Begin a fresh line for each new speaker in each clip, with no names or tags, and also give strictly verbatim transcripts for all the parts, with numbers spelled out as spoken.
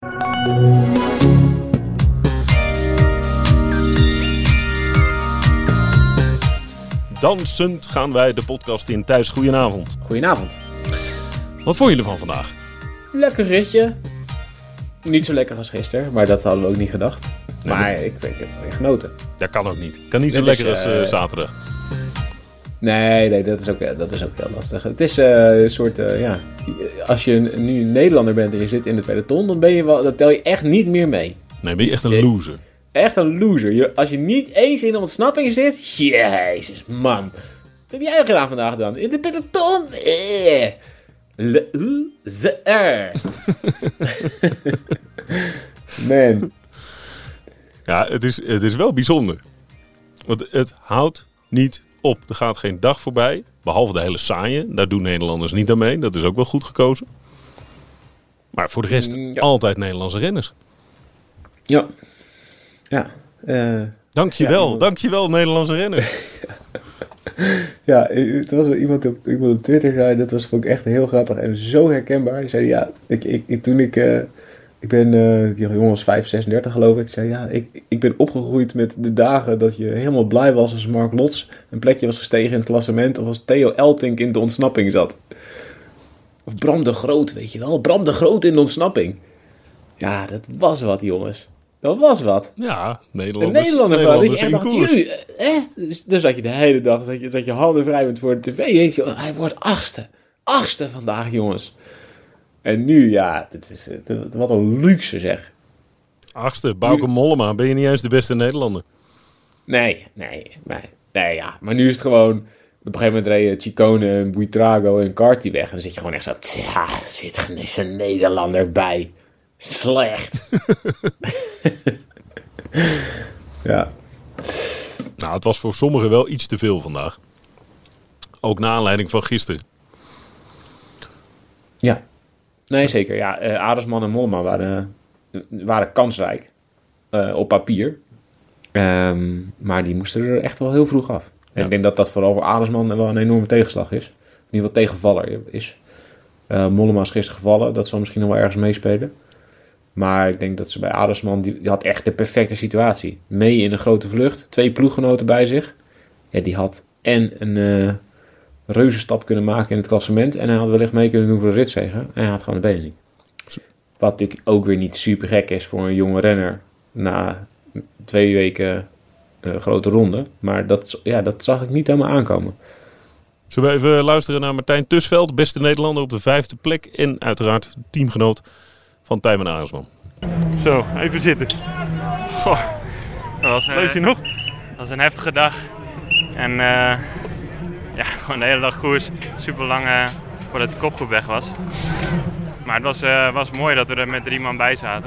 Dansend gaan wij de podcast in. Thijs, goedenavond.
Goedenavond.
Wat vond je ervan vandaag?
Lekker ritje. Niet zo lekker als gisteren, maar dat hadden we ook niet gedacht.
Nee,
maar
dat...
ik, ik heb weer genoten.
Dat kan ook niet. Kan niet zo
Dit
lekker
is,
als uh,
uh,
zaterdag.
Nee, nee dat, is ook, dat is ook heel lastig. Het is uh, een soort, uh, ja... Als je nu een Nederlander bent en je zit in het peloton, dan, ben je wel, dan tel je echt niet meer mee.
Nee, ben je echt een loser.
Echt een loser. Je, als je niet eens in de ontsnapping zit... Jezus, man. Wat heb jij gedaan vandaag gedaan? In de peloton? Eh. Loser. Man.
Ja, het is, het is wel bijzonder. Want het houdt niet op. Er gaat geen dag voorbij. Behalve de hele saaie. Daar doen Nederlanders niet aan mee. Dat is ook wel goed gekozen. Maar voor de rest ja. altijd Nederlandse renners.
Ja. Ja. Uh,
dankjewel.
Ja,
dankjewel Nederlandse renners.
Ja, het was iemand op, iemand op Twitter zei, dat was vond ik echt heel grappig en zo herkenbaar. Die zei, ja, ik, ik, toen ik, uh, ik ben, uh, die jongen was vijf, zesendertig geloof ik. zei, ja, ik, ik ben opgegroeid met de dagen dat je helemaal blij was als Mark Lots een plekje was gestegen in het klassement. Of als Theo Eltink in de ontsnapping zat. Of Bram de Groot, weet je wel. Bram de Groot in de ontsnapping. Ja, dat was wat, jongens. Dat was wat.
Ja, Nederlanders.
De Nederlander van, dat je echt dacht,
jullie,
eh? Dus dan zat je de hele dag, zat je, zat je handen vrij met voor de tv. Weet je, hij wordt achtste. Achtste vandaag, jongens. En nu, ja, dit is, dit, wat een luxe zeg.
Achtste, Bauke Mollema, ben je niet eens de beste Nederlander?
Nee, nee, nee. Nee, ja. Maar nu is het gewoon, op een gegeven moment reden Ciccone en Buitrago en Carty weg. En dan zit je gewoon echt zo, tja, zit geen eens een Nederlander bij. Slecht. Ja.
Nou, het was voor sommigen wel iets te veel vandaag. Ook naar aanleiding van gisteren.
Ja. Nee, zeker. Ja, uh, Aresman en Mollema waren, waren kansrijk. Uh, op papier. Um, maar die moesten er echt wel heel vroeg af. En ja. Ik denk dat dat vooral voor Aresman wel een enorme tegenslag is. In ieder geval tegenvaller is. Uh, Mollema is gisteren gevallen. Dat zal misschien nog wel ergens meespelen. Maar ik denk dat ze bij Aresman, die, die had echt de perfecte situatie. Mee in een grote vlucht, twee ploeggenoten bij zich. Ja, die had en een uh, reuzenstap kunnen maken in het klassement. En hij had wellicht mee kunnen doen voor de ritzege. En hij had gewoon de benen niet. Wat natuurlijk ook weer niet super gek is voor een jonge renner. Na twee weken uh, grote ronde. Maar dat, ja, dat zag ik niet helemaal aankomen.
Zullen we even luisteren naar Martijn Tusveld. Beste Nederlander op de vijfde plek. En uiteraard teamgenoot van Tijmen Aresman. Zo, even zitten.
Goh, dat was, uh,
Leef je nog?
Dat was een heftige dag. En uh, ja, gewoon de hele dag koers. Super lang uh, voordat de kopgroep weg was. Maar het was, uh, was mooi dat we er met drie man bij zaten.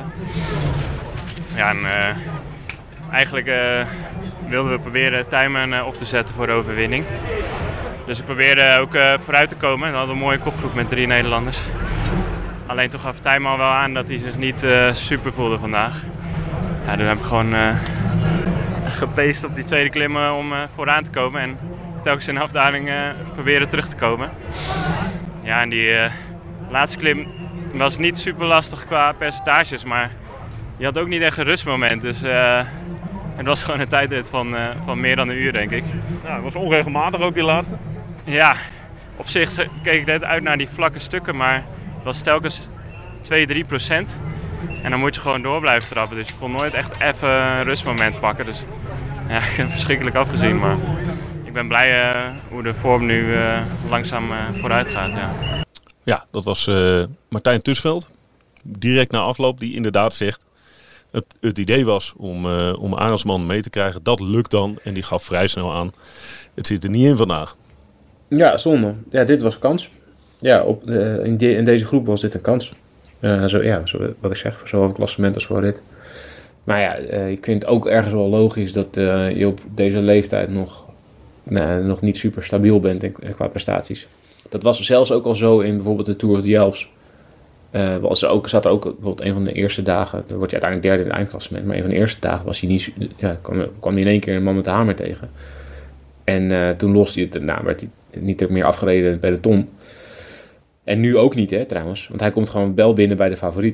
Ja, en uh, eigenlijk uh, wilden we proberen Tijmen uh, op te zetten voor de overwinning. Dus we probeerden ook uh, vooruit te komen. We hadden een mooie kopgroep met drie Nederlanders. Alleen toch gaf Tijmen al wel aan dat hij zich niet uh, super voelde vandaag. Ja, toen heb ik gewoon uh, gepeest op die tweede klimmen om uh, vooraan te komen. En telkens in de afdaling uh, proberen terug te komen. Ja, en die uh, laatste klim was niet super lastig qua percentages. Maar je had ook niet echt een rustmoment. Dus uh, het was gewoon een tijdrit van, uh, van meer dan een uur, denk ik.
Ja, het was onregelmatig ook die laatste.
Ja, op zich keek ik net uit naar die vlakke stukken. Maar het was telkens twee, drie procent. En dan moet je gewoon door blijven trappen. Dus je kon nooit echt even een rustmoment pakken. Dus ja, ik heb verschrikkelijk afgezien. Maar ik ben blij uh, hoe de vorm nu uh, langzaam uh, vooruit gaat. Ja,
ja dat was uh, Martijn Tusveld. Direct na afloop die inderdaad zegt... Het, het idee was om, uh, om Aresman mee te krijgen. Dat lukt dan. En die gaf vrij snel aan. Het zit er niet in vandaag.
Ja, zonde. Ja, dit was een kans. Ja, op, uh, in, de, in deze groep was dit een kans. Uh, zo, ja, zo, wat ik zeg, zowel voor het klassement als voor dit. Maar ja, uh, ik vind het ook ergens wel logisch dat uh, je op deze leeftijd nog, nou, nog niet super stabiel bent in, qua prestaties. Dat was zelfs ook al zo in bijvoorbeeld de Tour of the Alps. Uh, was er ook, zat er ook bijvoorbeeld een van de eerste dagen, dan word je uiteindelijk derde in het eindklassement, maar een van de eerste dagen was hij niet, ja, kwam, kwam hij in één keer een man met de hamer tegen. En uh, toen loste hij het, nou, werd hij niet meer afgereden bij de peloton. En nu ook niet, hè, trouwens. Want hij komt gewoon wel binnen bij de favorieten.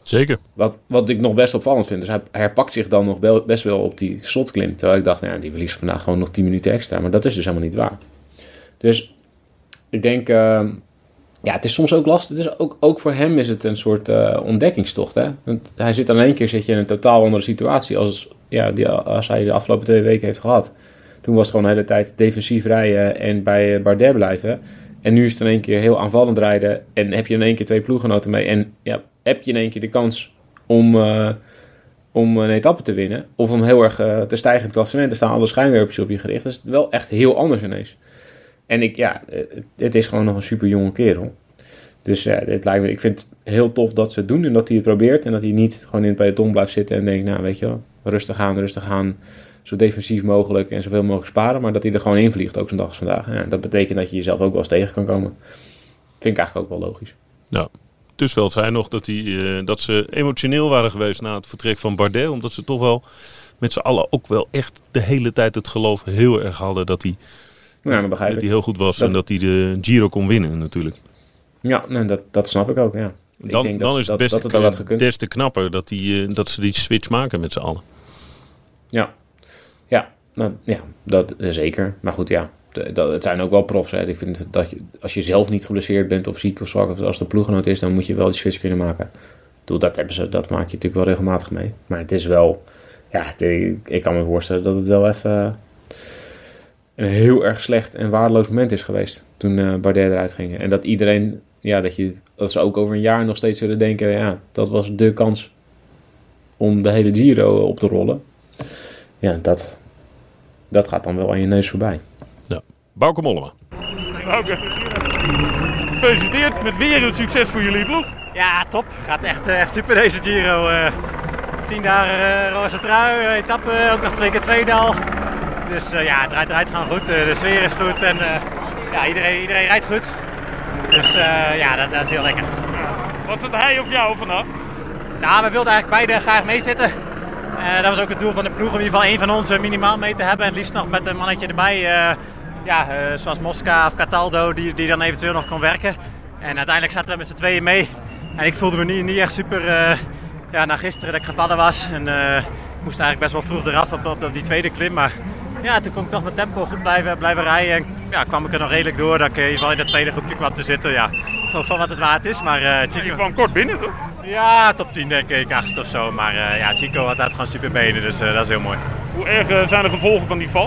Zeker.
Wat, wat ik nog best opvallend vind. Dus hij herpakt zich dan nog wel, best wel op die slotklim. Terwijl ik dacht, nou ja, die verliest vandaag gewoon nog tien minuten extra. Maar dat is dus helemaal niet waar. Dus ik denk... Uh, ja, het is soms ook lastig. Het is ook, ook voor hem is het een soort uh, ontdekkingstocht. Hè? Want hij zit dan één keer zit je in een totaal andere situatie... als, ja, die, als hij de afgelopen twee weken heeft gehad. Toen was het gewoon de hele tijd defensief rijden en bij Bardet blijven. En nu is het in één keer heel aanvallend rijden. En heb je in één keer twee ploeggenoten mee. En ja, heb je in één keer de kans om, uh, om een etappe te winnen. Of om heel erg uh, te stijgen in het klassement. Er staan alle schijnwerpers op je gericht. Dat is wel echt heel anders ineens. En ik, ja, het is gewoon nog een super jonge kerel. Dus ja, het lijkt me, ik vind het heel tof dat ze het doen en dat hij het probeert. En dat hij niet gewoon in het peloton blijft zitten en denkt, nou weet je wel, rustig aan, rustig aan. Zo defensief mogelijk en zoveel mogelijk sparen. Maar dat hij er gewoon in vliegt, ook zo'n dag als vandaag. Ja, dat betekent dat je jezelf ook wel eens tegen kan komen. Vind ik eigenlijk ook wel logisch.
Ja, Tussveld zei nog dat, hij, uh, dat ze emotioneel waren geweest na het vertrek van Bardet. Omdat ze toch wel met z'n allen ook wel echt de hele tijd het geloof heel erg hadden dat hij,
ja, dat begrijp
dat
ik.
hij heel goed was.
Dat...
En dat hij de Giro kon winnen natuurlijk.
Ja, nee, dat, dat snap ik ook, ja. Ik
Dan,
denk
dan
dat,
is het
dat,
best
dat het wat gekund.
des te knapper dat, die, uh, dat ze die switch maken met z'n allen.
Ja, ja, nou, ja dat zeker. Maar goed, ja, de, dat, het zijn ook wel profs. Hè. Ik vind dat je, als je zelf niet geblesseerd bent of ziek of zwak, of als de ploeggenoot is, dan moet je wel die switch kunnen maken. Doe, dat, hebben ze, dat maak je natuurlijk wel regelmatig mee. Maar het is wel, ja, de, ik kan me voorstellen dat het wel even een heel erg slecht en waardeloos moment is geweest toen uh, Bardet eruit ging. En dat iedereen, ja, dat, je, dat ze ook over een jaar nog steeds zullen denken, ja, dat was de kans om de hele Giro op te rollen. Ja, dat, dat gaat dan wel aan je neus voorbij.
Ja. Bauke Mollema.
Bauke, gefeliciteerd met weer een succes voor jullie ploeg.
Ja, top. Gaat echt, echt super deze Giro. Uh, tien dagen uh, roze trui, uh, etappe, ook nog twee keer tweedal. Dus uh, ja, het rijdt, rijdt gewoon goed. Uh, de sfeer is goed en uh, ja, iedereen, iedereen rijdt goed. Dus uh, ja, dat, dat is heel lekker.
Ja. Wat zat hij of jou vandaag?
Nou, we wilden eigenlijk beide graag meezitten. Uh, dat was ook het doel van de ploeg, om in ieder geval één van ons uh, minimaal mee te hebben. En het liefst nog met een mannetje erbij, uh, ja, uh, zoals Mosca of Cataldo, die, die dan eventueel nog kon werken. En uiteindelijk zaten we met z'n tweeën mee. En ik voelde me niet, niet echt super, uh, ja, na gisteren dat ik gevallen was. En uh, ik moest eigenlijk best wel vroeg eraf op, op, op die tweede klim. Maar ja, toen kon ik toch mijn tempo goed blijven, blijven rijden. En ja, kwam ik er nog redelijk door dat ik in ieder geval in dat tweede groepje kwam te zitten. Ja, van wat het waard is. Maar uh, Chico...
Je kwam kort binnen, toch?
Ja, top tien denk ik, achtste of zo. Maar uh, ja, Chico had, had gewoon super benen, dus uh, dat is heel mooi.
Hoe erg uh, zijn de gevolgen van die val?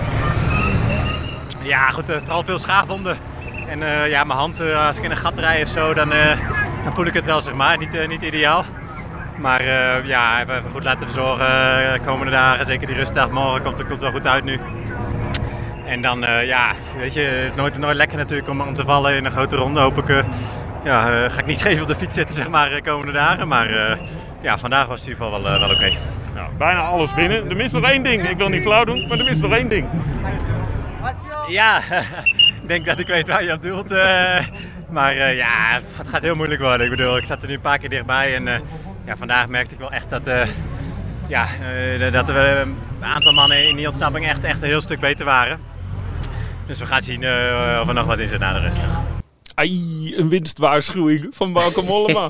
Ja, goed, uh, vooral veel schaafwonden. En uh, ja, mijn hand, uh, als ik in een gat rijd of zo, dan, uh, dan voel ik het wel, zeg maar. Niet, uh, niet ideaal. Maar uh, ja, even goed laten verzorgen de uh, komende dagen. Zeker die rustdag, morgen komt het komt wel goed uit nu. En dan, uh, ja, weet je, het is nooit, nooit lekker natuurlijk om, om te vallen in een grote ronde. Hoop ik, uh, ja, uh, ga ik niet scheef op de fiets zitten, zeg maar, de komende dagen. Maar uh, ja, vandaag was het in ieder geval wel, uh, wel oké. Okay.
Nou, bijna alles binnen. Er mist nog één ding. Ik wil niet flauw doen, maar er mist nog één ding.
Ja, ik denk dat ik weet waar je op doelt. Uh, maar uh, ja, het gaat heel moeilijk worden. Ik bedoel, ik zat er nu een paar keer dichtbij. En uh, ja, vandaag merkte ik wel echt dat, uh, ja, uh, dat we een aantal mannen in die ontsnapping echt, echt een heel stuk beter waren. Dus we gaan zien uh, of er nog wat in zit na de rustig.
Ai, een winstwaarschuwing van Bauke Mollema.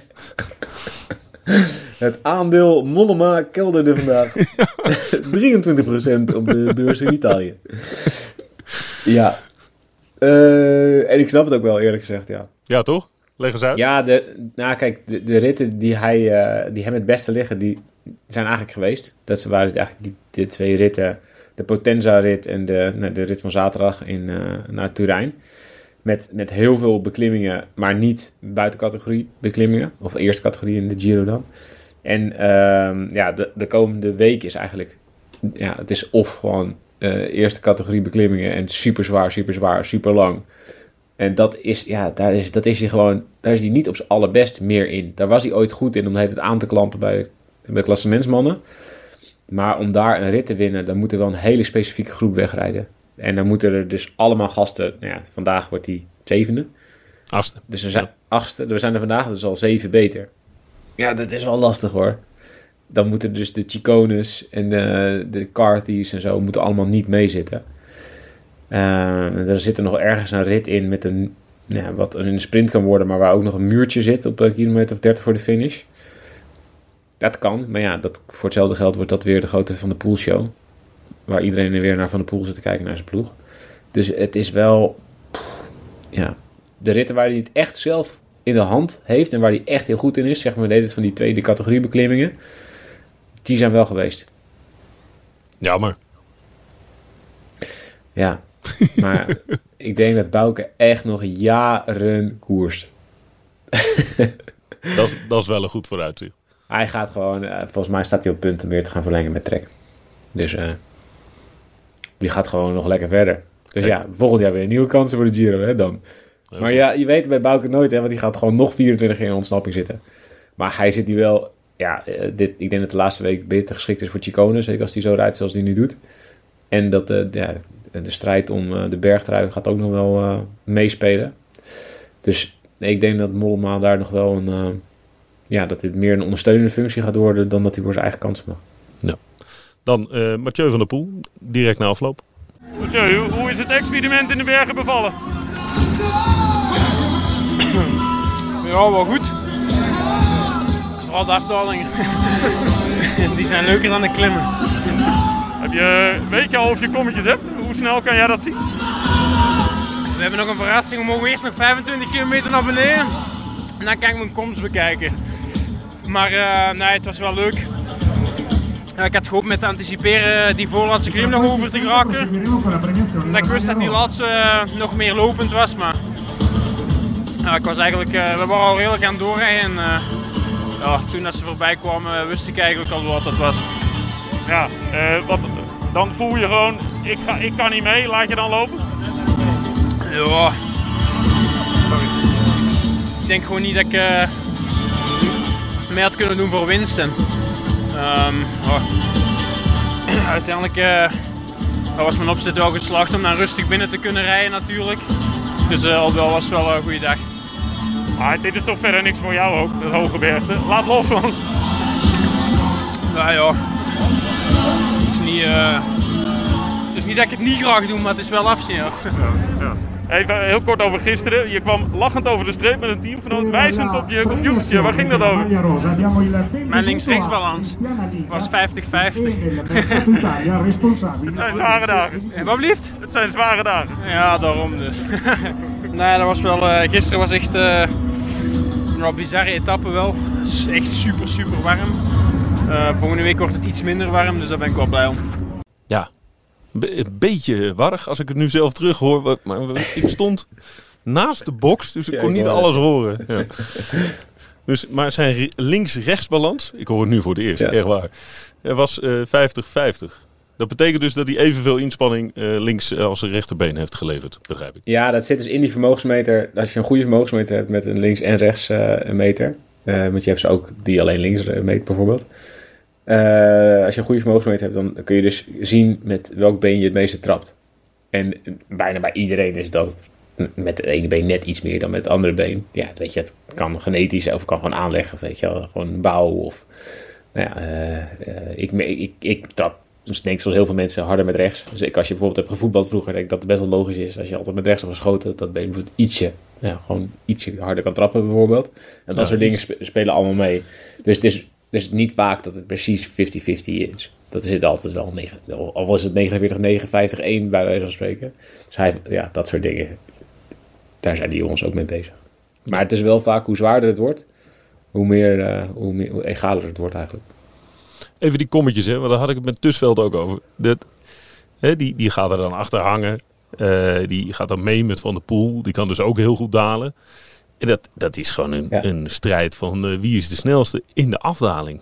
Het aandeel Mollema kelderde vandaag. drieëntwintig procent op de beurs in Italië. Ja. Uh, en ik snap het ook wel, eerlijk gezegd, ja.
Ja, toch? Leg eens uit.
Ja, de, nou kijk, de, de ritten die, hij, uh, die hem het beste liggen, die zijn eigenlijk geweest. Dat ze waren eigenlijk die, die twee ritten, de Potenza-rit en de, nou, de rit van zaterdag in, uh, naar Turijn. Met, met heel veel beklimmingen, maar niet buiten categorie beklimmingen. Of eerste categorie in de Giro dan. En uh, ja, de, de komende week is eigenlijk, ja, het is of gewoon uh, eerste categorie beklimmingen en super zwaar, super zwaar, super lang. En dat is, ja, daar is, dat is hij gewoon, daar is hij niet op zijn allerbest meer in. Daar was hij ooit goed in om het aan te klampen bij, bij klassementsmannen. Maar om daar een rit te winnen, dan moet er wel een hele specifieke groep wegrijden. En dan moeten er dus allemaal gasten, nou ja, vandaag wordt hij zevende.
Achtste.
Dus er zijn, achtste, er zijn er vandaag dus al zeven beter. Ja, dat is wel lastig hoor. Dan moeten dus de Cicones en de, de Carthys en zo moeten allemaal niet meezitten. Uh, er zit er nog ergens een rit in met een, ja, wat een sprint kan worden, maar waar ook nog een muurtje zit op een kilometer of dertig voor de finish. Dat kan, maar ja, dat, voor hetzelfde geld wordt dat weer de grote Van der Poel show. Waar iedereen er weer naar Van der Poel zit te kijken naar zijn ploeg. Dus het is wel... Pff, ja, de ritten waar hij het echt zelf in de hand heeft en waar hij echt heel goed in is, zeg maar, deed het van die tweede categorie beklimmingen, die zijn wel geweest.
Jammer.
Ja, maar ik denk dat Bouke echt nog jaren koerst.
dat, dat is wel een goed vooruitzicht.
Hij gaat gewoon, uh, volgens mij staat hij op punt om weer te gaan verlengen met Trek. Dus uh, die gaat gewoon nog lekker verder. Dus Kijk. ja, volgend jaar weer nieuwe kansen voor de Giro, hè, dan. Okay. Maar ja, je weet bij Bouke nooit, hè, want die gaat gewoon nog vierentwintig in ontsnapping zitten. Maar hij zit hier wel, ja, uh, dit, ik denk dat de laatste week beter geschikt is voor Ciccone, zeker als hij zo rijdt zoals hij nu doet. En dat uh, ja, de strijd om uh, de bergtrui gaat ook nog wel uh, meespelen. Dus nee, ik denk dat Mollema daar nog wel een... Uh, ja, dat dit meer een ondersteunende functie gaat worden dan dat hij voor zijn eigen kansen mag.
Ja. Dan uh, Mathieu van der Poel, direct na afloop.
Mathieu, hoe is het experiment in de bergen bevallen?
Ja, wel goed. Vooral de afdalingen. Die zijn leuker dan de klimmen.
Heb je, weet je al of je kommetjes hebt? Hoe snel kan jij dat zien?
We hebben nog een verrassing. We mogen eerst nog vijfentwintig kilometer naar beneden. En dan kan ik mijn komst bekijken. Maar uh, nee, het was wel leuk. Uh, ik had gehoopt met te anticiperen die voorlaatste klim nog over te geraken. Omdat ik wist dat die laatste uh, nog meer lopend was. Maar uh, ik was eigenlijk, uh, we waren al redelijk aan het doorrijden. En uh, ja, toen dat ze voorbij kwamen wist ik eigenlijk al wat dat was.
Ja, uh, wat, dan voel je gewoon, ik, ga, ik kan niet mee, laat je dan lopen?
Ja. Sorry. Ik denk gewoon niet dat ik uh, mee had kunnen doen voor winst. En, um, oh. Uiteindelijk uh, was mijn opzet wel geslaagd om dan rustig binnen te kunnen rijden natuurlijk. Dus uh, al wel was het wel een goede dag.
Ah, dit is toch verder niks voor jou ook, dat hoge bergte. Laat los man.
Ja, ja. Het is niet, uh, het is niet dat ik het niet graag doe, maar het is wel afzien. Ja.
Ja, ja. Even heel kort over gisteren. Je kwam lachend over de streep met een teamgenoot, wijzend op je computertje. Waar ging dat over?
Mijn links-rechtsbalans was vijftig vijftig.
Het zijn zware dagen.
Wat blieft?
Het zijn zware dagen.
Ja, daarom dus. Nee, dat was wel... Uh, gisteren was echt uh, een bizarre etappe wel. Het is echt super, super warm. Uh, volgende week wordt het iets minder warm, dus daar ben ik wel blij om.
Ja. Een beetje warrig als ik het nu zelf terug hoor. Maar ik stond naast de box, dus ik kon ja, ik niet alles horen. Ja. Dus, maar zijn links-rechtsbalans, ik hoor het nu voor de eerst, ja. Echt waar, het was uh, vijftig vijftig. Dat betekent dus dat hij evenveel inspanning uh, links uh, als zijn rechterbeen heeft geleverd, begrijp ik.
Ja, dat zit dus in die vermogensmeter. Als je een goede vermogensmeter hebt met een links- en rechts uh, meter. Uh, want je hebt ze ook die alleen links meet bijvoorbeeld. Uh, als je een goede vermogensmeter hebt, dan kun je dus zien met welk been je het meeste trapt. En bijna bij iedereen is dat met het ene been net iets meer dan met het andere been. Ja, weet je, het kan genetisch of kan gewoon aanleggen, weet je wel, gewoon bouw of... Nou ja, uh, uh, ik, ik, ik trap, dus denk zoals heel veel mensen, harder met rechts. Dus ik, als je bijvoorbeeld hebt gevoetbald vroeger, denk ik dat het best wel logisch is. Als je altijd met rechts hebt geschoten, dat been bijvoorbeeld ietsje, ja, gewoon ietsje harder kan trappen bijvoorbeeld. En dat ja, soort dingen sp- spelen allemaal mee. Dus het is... Dus niet vaak dat het precies vijftig vijftig is. Dat zit altijd wel, al was het negenenveertig negen, vijftig één bij wijze van spreken. Dus hij, ja, dat soort dingen, daar zijn die jongens ook mee bezig. Maar het is wel vaak hoe zwaarder het wordt, hoe meer, uh, hoe, meer hoe egaler het wordt eigenlijk.
Even die kommetjes, hè, want daar had ik het met Tussveld ook over. Dat, hè, die, die gaat er dan achter hangen. Uh, die gaat dan mee met Van der Poel. Die kan dus ook heel goed dalen. En dat, dat is gewoon een, ja. een strijd van uh, wie is de snelste in de afdaling.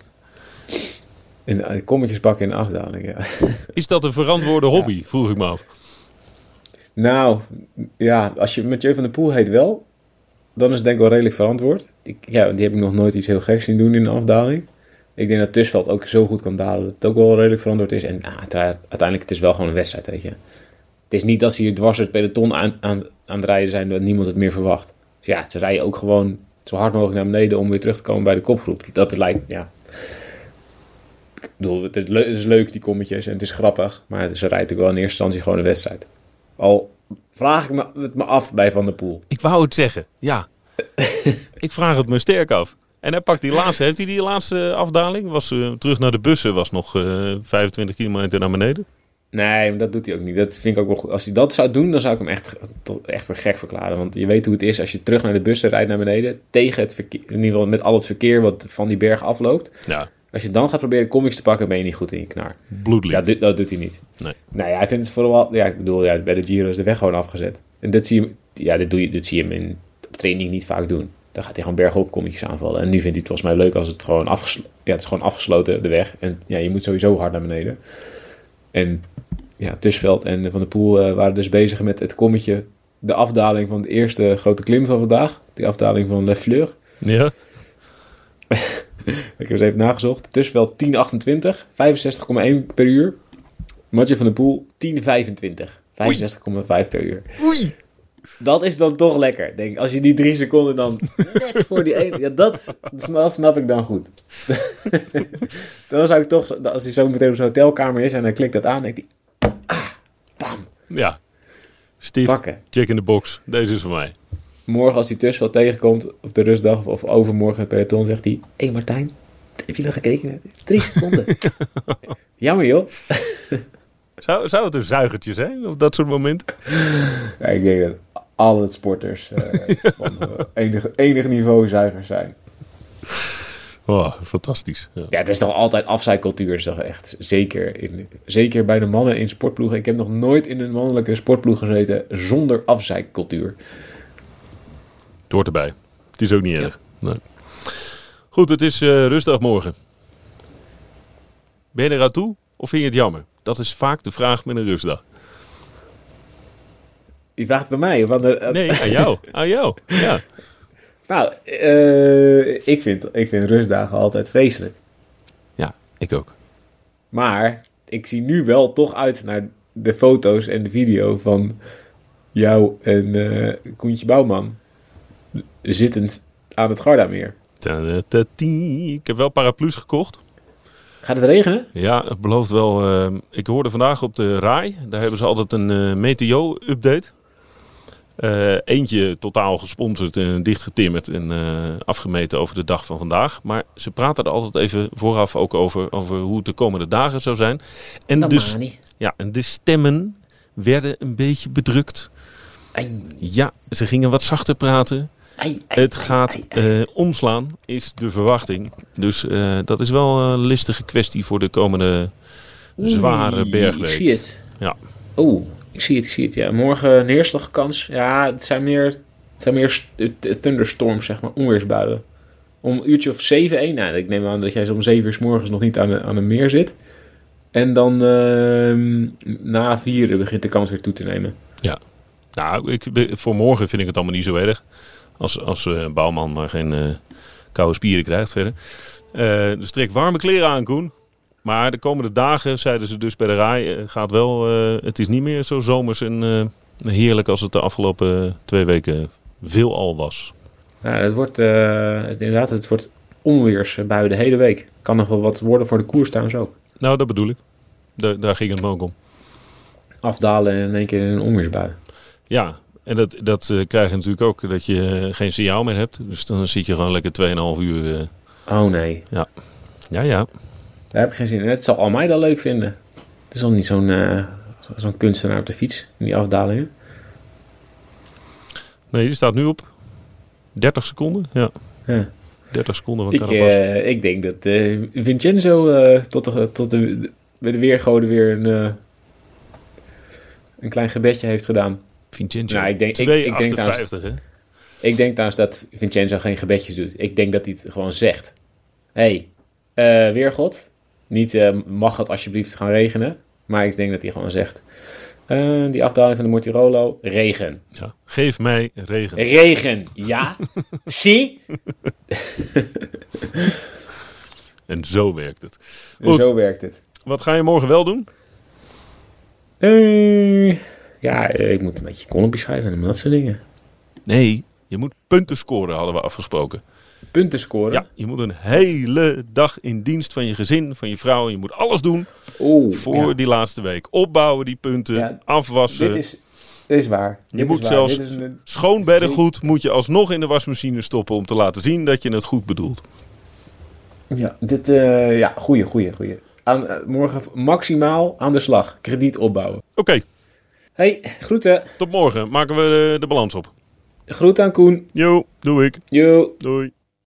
In de kommetjes bakken in de afdaling, ja.
Is dat een verantwoorde hobby, ja. Vroeg ik me af.
Nou, ja, als je Mathieu van der Poel heet wel, dan is het denk ik wel redelijk verantwoord. Ik, ja, die heb ik nog nooit iets heel geks zien doen in de afdaling. Ik denk dat Tussveld ook zo goed kan dalen dat het ook wel redelijk verantwoord is. En nou, uiteindelijk het is wel gewoon een wedstrijd, weet je. Het is niet dat ze hier dwars het peloton aan, aan, aan het rijden zijn dat niemand het meer verwacht. Dus ja, ze rijden ook gewoon zo hard mogelijk naar beneden om weer terug te komen bij de kopgroep. Dat lijkt, ja... Ik bedoel, het is, le- het is leuk, die kommetjes, en het is grappig. Maar ze rijdt ook wel in eerste instantie gewoon een wedstrijd. Al vraag ik me, het me af bij Van der Poel.
Ik wou het zeggen, ja. Ik vraag het me sterk af. En hij pakt die laatste. Heeft hij die laatste afdaling? Was uh, terug naar de bussen, was nog uh, vijfentwintig kilometer naar beneden.
Nee, maar dat doet hij ook niet. Dat vind ik ook wel goed. Als hij dat zou doen, dan zou ik hem echt, echt voor gek verklaren. Want je weet hoe het is als je terug naar de bussen rijdt naar beneden. Tegen het verkeer, in ieder geval met al het verkeer wat van die berg afloopt.
Ja.
Als je dan gaat proberen comics te pakken, ben je niet goed in je knar.
Bloedliep.
Ja, dit, dat doet hij niet.
Nee.
Nou ja, hij vindt het vooral... Ja, ik bedoel, ja, bij de Giro is de weg gewoon afgezet. En dit zie je, ja, dit doe je, dit zie je hem in op training niet vaak doen. Dan gaat hij gewoon bergop comics aanvallen. En nu vindt hij het volgens mij leuk als het gewoon afgesloten... Ja, het is gewoon afgesloten, de weg. En ja, je moet sowieso hard naar beneden. En ja, Tussveld en Van der Poel uh, waren dus bezig met het kommetje... De afdaling van de eerste grote klim van vandaag. Die afdaling van Le Fleur.
Ja.
Ik heb eens even nagezocht. Tussveld tien achtentwintig, vijfenzestig komma één per uur. Mathieu van der Poel tien vijfentwintig, vijfenzestig komma vijf per uur.
Oei!
Dat is dan toch lekker. Denk, als je die drie seconden dan net voor die ene... Ja, dat, dat snap ik dan goed. Dan zou ik toch... Als hij zo meteen op zijn hotelkamer is en hij klikt dat aan, denk hij... Ah, bam.
Ja. Stift,
Pakken.
check in de box. Deze is voor mij.
Morgen als hij Tussveld tegenkomt op de rustdag of, of overmorgen in het peloton, zegt hij... Hé hey Martijn, heb je nog gekeken? Drie seconden. Jammer joh.
Zou, zou het een zuigertje zijn op dat soort momenten?
Ja, ik denk dat alle sporters uh, van uh, enig, enig niveau zuigers zijn.
Oh, fantastisch. Ja.
Ja, het is toch altijd afzeilcultuur. Is toch echt zeker, in, zeker bij de mannen in sportploegen. Ik heb nog nooit in een mannelijke sportploeg gezeten zonder afzeilcultuur.
Het hoort erbij. Het is ook niet erg. Ja. Nee. Goed, het is uh, rustdag morgen. Ben je er aan toe of vind je het jammer? Dat is vaak de vraag met een rustdag.
Je vraagt het aan mij? Of aan de, uh...
Nee, aan jou. Aan jou, ja.
Nou, uh, ik, vind, ik vind rustdagen altijd vreselijk.
Ja, ik ook.
Maar ik zie nu wel toch uit naar de foto's en de video van jou en uh, Koentje Bouwman zittend aan het Gardameer.
Ik heb wel paraplu's gekocht.
Gaat het regenen?
Ja, het belooft wel. Uh, ik hoorde vandaag op de R A I, daar hebben ze altijd een uh, meteo-update. Uh, eentje totaal gesponsord en dichtgetimmerd en uh, afgemeten over de dag van vandaag. Maar ze praten er altijd even vooraf ook over, over hoe het de komende dagen zou zijn. En, dus, ja, en de stemmen werden een beetje bedrukt.
Ai.
Ja, ze gingen wat zachter praten.
Ai, ai,
het gaat
ai, ai.
Uh, omslaan, is de verwachting. Dus uh, dat is wel een listige kwestie voor de komende zware
Oei,
bergweek.
Ik zie het.
Ja.
Oeh, ik zie het, ik zie het. Ja, morgen neerslagkans. Ja, het zijn meer, het zijn meer st- thunderstorms, zeg maar, onweersbuien. Om een uurtje of zeven, één. Nou, ik neem aan dat jij zo om zeven uur 's morgens nog niet aan, de, aan een meer zit. En dan uh, na vier begint de kans weer toe te nemen.
Ja. Nou, ik, voor morgen vind ik het allemaal niet zo erg. Als, als uh, Bouwman maar geen uh, koude spieren krijgt verder. Uh, dus trek warme kleren aan, Koen. Maar de komende dagen, zeiden ze dus bij de R A I, uh, gaat wel... Uh, het is niet meer zo zomers en uh, heerlijk als het de afgelopen uh, twee weken veel al was.
Ja, het wordt uh, het, inderdaad, het wordt onweersbuien de hele week. Kan nog wel wat worden voor de koers trouwens ook.
Nou, dat bedoel ik. Da- daar ging het ook om.
Afdalen en in één keer in een onweersbui.
Ja, en dat, dat uh, krijg je natuurlijk ook, dat je uh, geen signaal meer hebt. Dus dan zit je gewoon lekker twee komma vijf uur. Uh,
oh nee.
Ja, ja. ja.
Daar heb ik geen zin in. Het zal Almeida leuk vinden. Het is al niet zo'n, uh, zo'n kunstenaar op de fiets, in die afdalingen.
Nee, die staat nu op dertig seconden. Ja,
ja.
dertig seconden van
ik,
Carapaz.
Uh, ik denk dat uh, Vincenzo uh, tot, de, tot de, bij de weergoden weer een, uh, een klein gebedje heeft gedaan.
Vincenzo,
nou, ik denk,
twee
ik, ik denk
achtenvijftig, hè?
Ik denk trouwens dat Vincenzo geen gebedjes doet. Ik denk dat hij het gewoon zegt. Hé, hey, uh, weergod, niet uh, mag het alsjeblieft gaan regenen. Maar ik denk dat hij gewoon zegt... Uh, die afdaling van de Mortirolo, regen.
Ja, geef mij regen.
Regen, ja. Zie?
En zo werkt het.
Goed. En zo werkt het.
Wat ga je morgen wel doen?
Uh, ja, ik moet een beetje columnjes schrijven en dat soort dingen.
Nee, je moet punten scoren, hadden we afgesproken.
Punten scoren?
Ja, je moet een hele dag in dienst van je gezin, van je vrouw. Je moet alles doen
Oeh,
voor
ja.
die laatste week. Opbouwen die punten, ja, afwassen.
Dit is, Dit is waar.
Je
Dit
moet
is waar.
zelfs
Dit is een...
schoon beddengoed moet je alsnog in de wasmachine stoppen om te laten zien dat je het goed bedoelt.
Ja, dit, uh, ja, goeie, goeie, goeie. Aan, uh, morgen maximaal aan de slag. Krediet opbouwen.
Oké. Okay.
Hey, groeten.
Tot morgen. Maken we de, de balans op.
Groet aan Koen.
Jo, doe ik.
Jo.
Doei.